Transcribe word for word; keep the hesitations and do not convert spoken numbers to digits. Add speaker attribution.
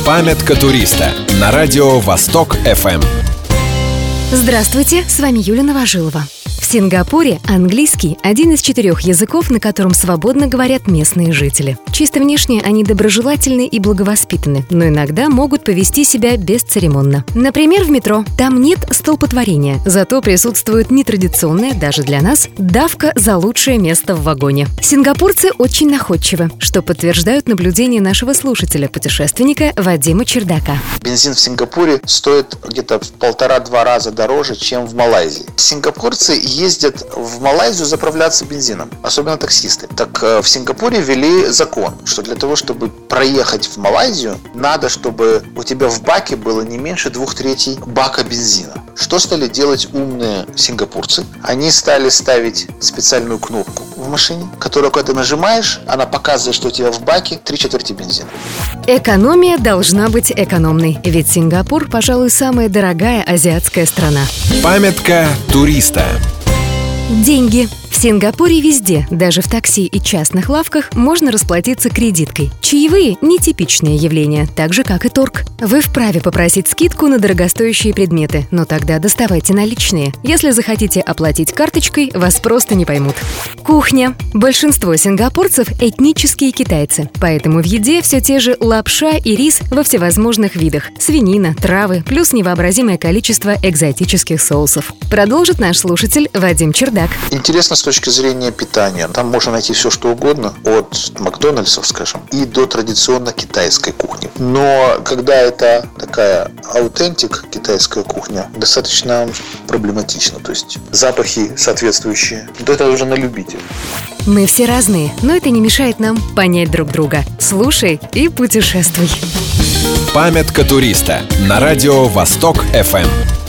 Speaker 1: Памятка туриста на радио Восток эф эм.
Speaker 2: Здравствуйте, с вами Юлия Новожилова. В Сингапуре английский – один из четырех языков, на котором свободно говорят местные жители. Чисто внешне они доброжелательны и благовоспитаны, но иногда могут повести себя бесцеремонно. Например, в метро. Там нет столпотворения, зато присутствует нетрадиционная, даже для нас, давка за лучшее место в вагоне. Сингапурцы очень находчивы, что подтверждают наблюдения нашего слушателя-путешественника Вадима Чердака.
Speaker 3: Бензин в Сингапуре стоит где-то в полтора-два раза дороже, чем в Малайзии. Сингапурцы ездят в Малайзию заправляться бензином, особенно таксисты. Так в Сингапуре ввели закон, что для того, чтобы проехать в Малайзию, надо, чтобы у тебя в баке было не меньше двух третей бака бензина. Что стали делать умные сингапурцы? Они стали ставить специальную кнопку в машине, которую, когда ты нажимаешь, она показывает, что у тебя в баке три четверти бензина.
Speaker 2: Экономия должна быть экономной, ведь Сингапур, пожалуй, самая дорогая азиатская страна.
Speaker 1: Памятка туриста.
Speaker 2: Деньги. В Сингапуре везде, даже в такси и частных лавках, можно расплатиться кредиткой. Чаевые – нетипичное явление, так же, как и торг. Вы вправе попросить скидку на дорогостоящие предметы, но тогда доставайте наличные. Если захотите оплатить карточкой, вас просто не поймут. Кухня. Большинство сингапурцев – этнические китайцы, поэтому в еде все те же лапша и рис во всевозможных видах, свинина, травы, плюс невообразимое количество экзотических соусов. Продолжит наш слушатель Вадим Чердак.
Speaker 3: Интересно с точки зрения питания. Там можно найти все, что угодно, от Макдональдсов, скажем, и до традиционно китайской кухни. Но когда это такая аутентик китайская кухня, достаточно проблематично. То есть запахи соответствующие. То это уже на любителя.
Speaker 2: Мы все разные, но это не мешает нам понять друг друга. Слушай и путешествуй.
Speaker 1: Памятка туриста на радио Восток эф эм.